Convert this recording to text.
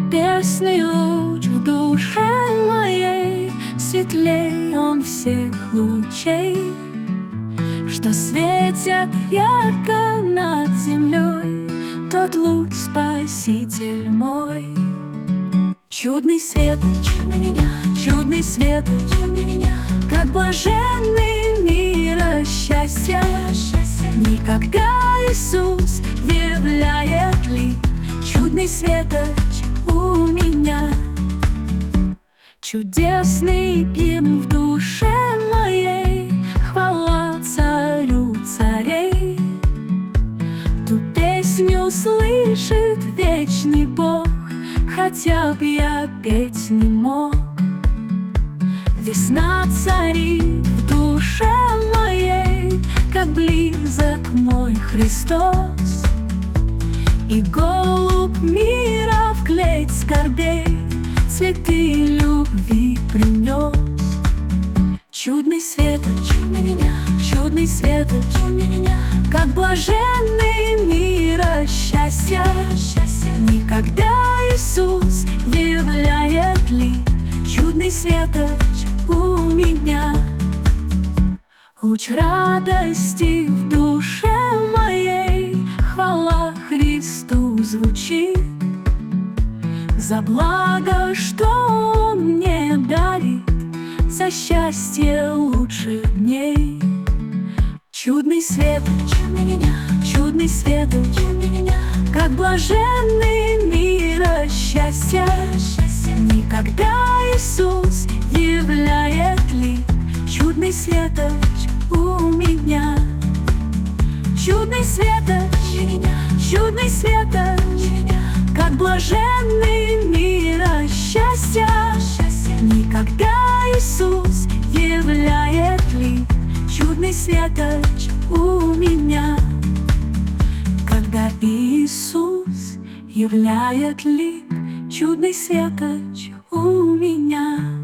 Небесный луч в душе моей, светлей он всех лучей, что светят ярко над землей. Тот луч Спаситель мой. Чудный светоч, чудный светоч, как блаженный мира счастья. Никогда Иисус являет ли чудный светоч у меня. Чудесный гимн в душе моей, хвала царю царей. Ту песню слышит вечный Бог, хотя б я петь не мог. Весна царит в душе моей, как близок мой Христос. И голубь мира в клеть скорбей цветы любви принес. Чудный светоч, чудный светоч, как блаженный мира счастья. Никогда Иисус являет ли чудный светоч у меня. Луч радости в душе моей, хвала Христу звучит. За благо, что Он мне дарит, за счастье лучших дней. Чудный светоч, чудный светоч, как блаженный мира счастья. Никогда Иисус являет ли чудный светоч у меня. Чудный светоч, чудный светоч, как блаженный мира счастья. Никогда Иисус являет ли чудный светоч у меня. Когда Иисус являет ли чудный светоч у меня.